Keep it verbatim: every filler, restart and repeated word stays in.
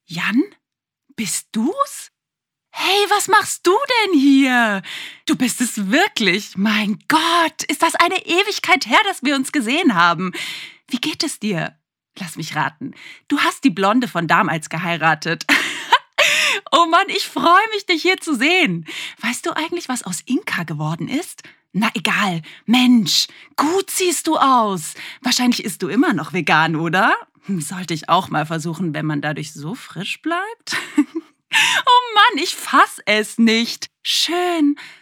Jan? Bist du's? Hey, was machst du denn hier? Du bist es wirklich. Mein Gott, ist das eine Ewigkeit her, dass wir uns gesehen haben. Wie geht es dir? Lass mich raten. Du hast die Blonde von damals geheiratet. Oh Mann, ich freue mich, dich hier zu sehen. Weißt du eigentlich, was aus Inka geworden ist? Na egal. Mensch, gut siehst du aus. Wahrscheinlich isst du immer noch vegan, oder? Sollte ich auch mal versuchen, wenn man dadurch so frisch bleibt? Oh Mann, ich fass es nicht. Schön.